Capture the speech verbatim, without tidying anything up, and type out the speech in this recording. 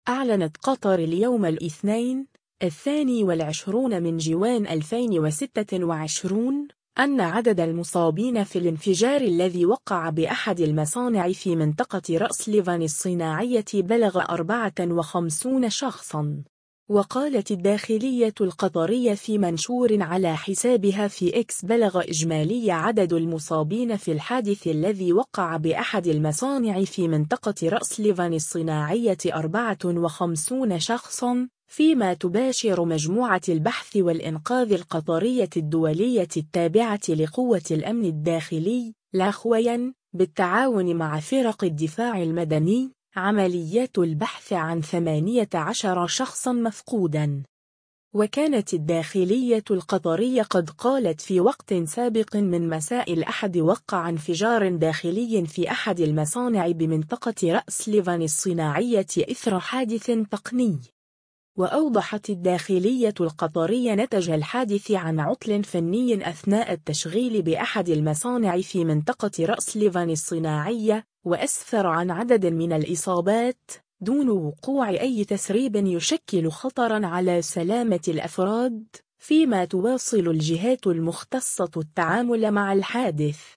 أعلنت قطر اليوم الاثنين الثاني والعشرون من جوان ألفين وستة وعشرين أن عدد المصابين في الانفجار الذي وقع بأحد المصانع في منطقة رأس ليفان الصناعية بلغ أربعة وخمسين شخصاً. وقالت الداخلية القطرية في منشور على حسابها في إكس: بلغ إجمالي عدد المصابين في الحادث الذي وقع بأحد المصانع في منطقة رأس ليفان الصناعية أربعة وخمسين شخصاً، فيما تباشر مجموعة البحث والإنقاذ القطرية الدولية التابعة لقوة الأمن الداخلي لاخوين بالتعاون مع فرق الدفاع المدني عمليات البحث عن ثمانية عشر شخصاً مفقوداً. وكانت الداخلية القطرية قد قالت في وقت سابق من مساء الأحد وقع انفجار داخلي في أحد المصانع بمنطقة رأس ليفان الصناعية إثر حادث تقني. وأوضحت الداخلية القطرية نتج الحادث عن عطل فني أثناء التشغيل بأحد المصانع في منطقة رأس ليفان الصناعية، وأسفر عن عدد من الإصابات دون وقوع أي تسريب يشكل خطراً على سلامة الأفراد، فيما تواصل الجهات المختصة التعامل مع الحادث.